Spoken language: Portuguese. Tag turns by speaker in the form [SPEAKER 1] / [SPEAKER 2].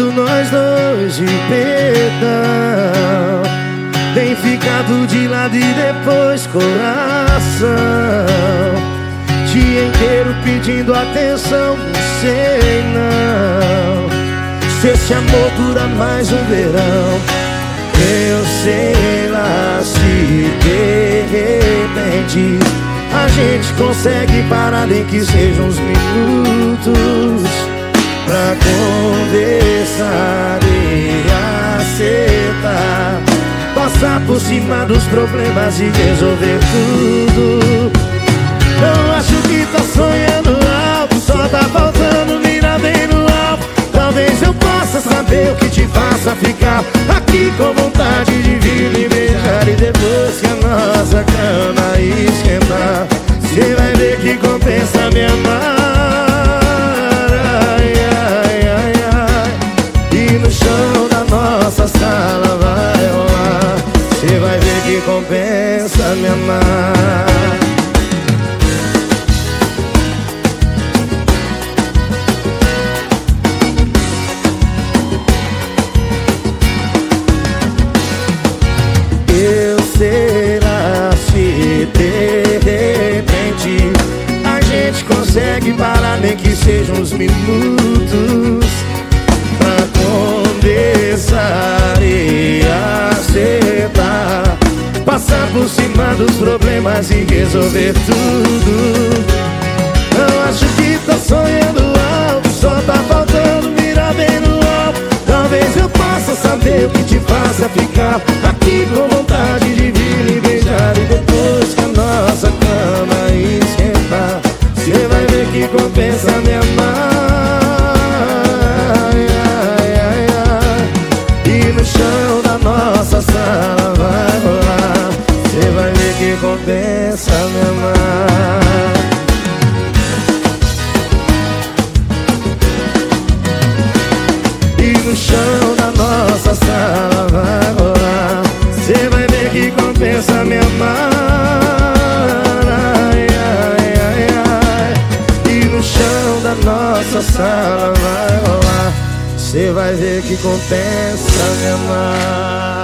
[SPEAKER 1] chamado nós dois de perdão. Tem ficado de lado e depois coração. Dia inteiro pedindo atenção, não sei não se esse amor dura mais um verão. Eu sei lá se de repente a gente consegue parar, nem que sejam uns minutos, pra conversar e acertar, passar por cima dos problemas e resolver tudo. Eu acho que tá sonhando alto, só tá faltando mirar bem no alto. Talvez eu possa saber o que te faça ficar aqui com vontade de vir me beijar. E depois que a nossa cama esquentar, cê vai ver que compensa me amar. Ai, ai, ai, ai. E no chão da nossa sala vai rolar, cê vai ver que compensa me amar. Será se de repente a gente consegue parar, nem que sejam uns minutos, pra conversar e acertar, passar por cima dos problemas e resolver tudo. Eu acho que tô sonhando alto, só tá faltando mirar bem no alto. Talvez eu possa saber o que te faça ficar aqui com vontade de vir me beijar. E depois que a nossa cama esquentar, cê vai ver que compensa me amar. Ai, ai, ai, ai. E no chão da nossa sala vai rolar, cê vai ver que compensa me amar. No chão da nossa sala vai rolar, cê vai ver que compensa me amar. Ai, ai, ai, ai. E no chão da nossa sala vai rolar, cê vai ver que compensa me amar.